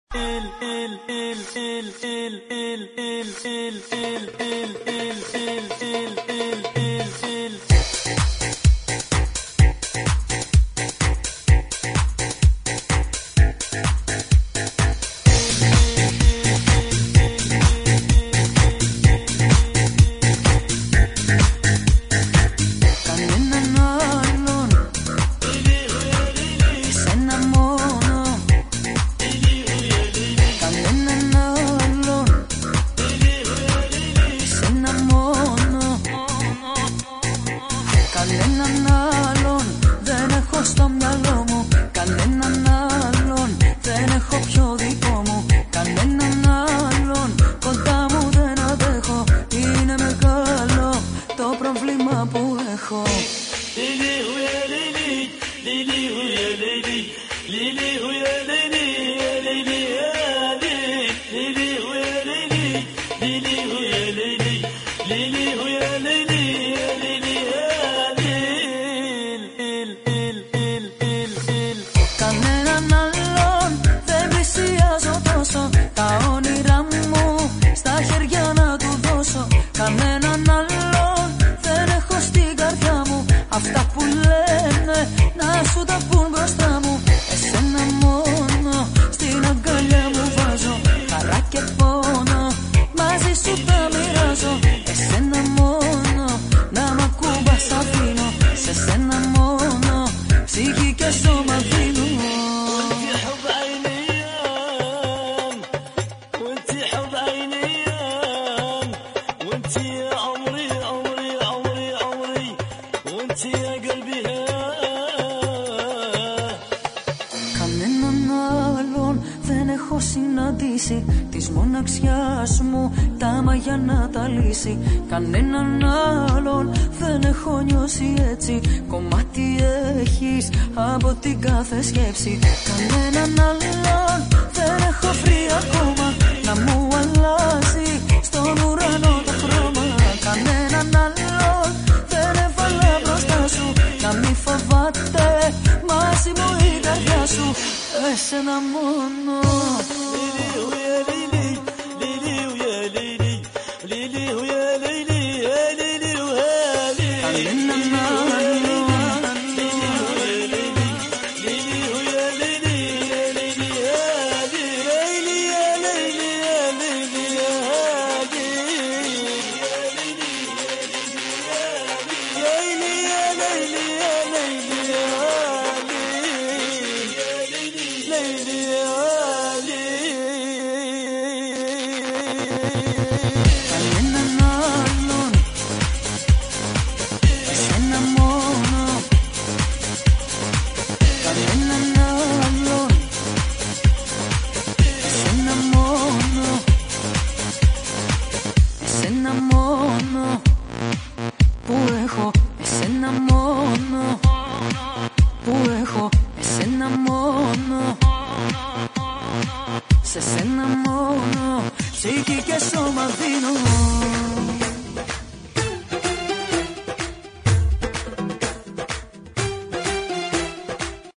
Κανέναν άλλον δεν έχω στο μυαλό μου. Κανέναν άλλον δεν έχω πιο δικό μου. Κανέναν άλλον κοντά μου δεν αντέχω. Είναι μεγάλο το πρόβλημα που έχω. Κανέναν άλλον δεν πλησιάζω τόσο. Τα όνειρά μου στα χέρια να του δώσω. Κανέναν άλλον δεν έχω στην καρδιά μου. Αυτά που λένε να σου τα πουν μπροστά μου. Εσένα μόνο στην αγκαλιά μου βάζω. Χαρά και πόνο μαζί σου τα μοιράζω. Εσένα μόνο να μ' ακούμπας αφήνω. Σε σένα μόνο ψυχή και σώμα δίνω. Κανέναν άλλον δεν έχω συναντήσει. Της μοναξιάς μου τα μαγιά να τα λύσει. Κανέναν άλλον δεν έχω νιώσει έτσι. Κομμάτι έχεις από την κάθε σκέψη. Κανέναν άλλον δεν έχω βρει ακόμα να μου αλλάζει στον ουρανό το χρώμα. Κανέναν άλλον δεν έβαλα μπροστά σου. Να μη φοβάται μαζί μου η καρδιά σου. Εσένα μόνο. Κανέναν άλλον, εσένα μόνο. Κανέναν άλλον, εσένα μόνο. Εσένα μόνο που έχω. Εσένα μόνο που έχω. Εσένα μόνο. Σε σένα μόνο ψυχή και σώμα δίνω.